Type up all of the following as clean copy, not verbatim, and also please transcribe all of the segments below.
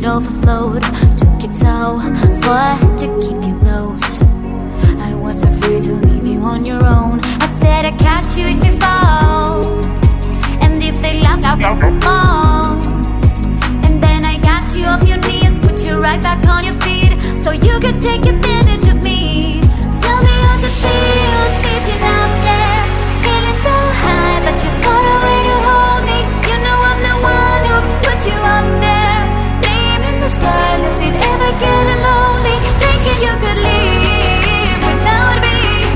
it overflowed. Took it so far to keep you close. I was afraid to leave you on your own. I said I'd catch you if you fall, and if they laugh out loud. And then I got you off your knees, put you right back on your feet, so you could take advantage of me. Tell me how's it feel sitting out there, feeling so high, but you're far away to hold me. You know I'm the one who put you up there, name in the sky. Does it ever get lonely, thinking you could leave without me?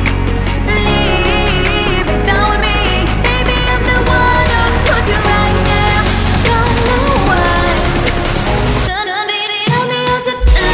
Leave without me. Baby, I'm the one who put you right there. Don't know why. Tell me how's it feel.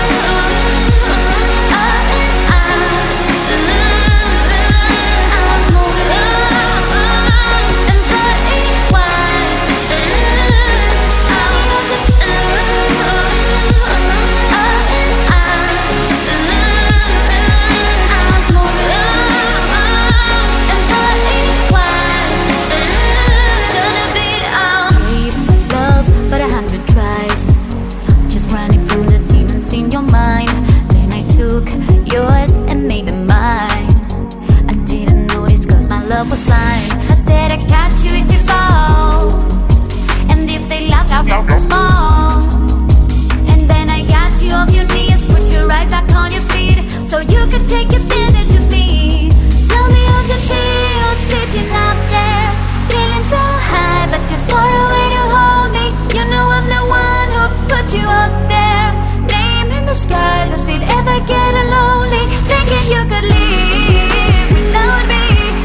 Yours and maybe mine. I didn't notice cause my love was blind. I said I'd catch you if you fall, and if they laughed out fall. And then I got you off your knees, put you right back on your feet, so you could take advantage of me. Tell me how's it feel sitting up there, feeling so high, but you're far away to hold me. You know I'm the one who put you up there, name in the sky. Does it ever get lonely, thinking you could leave without me?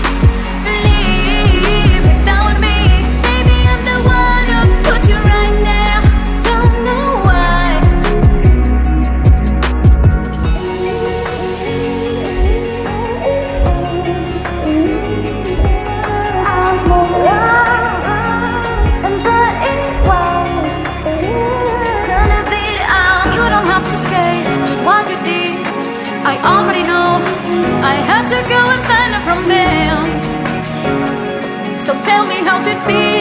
Leave without me. Baby, I'm the one who put you right there. Don't know why. I'm moving on, and that is why. Gonna beat out. You don't have to say just what you did, I already know. I had to go and find it from them. So tell me how's it feel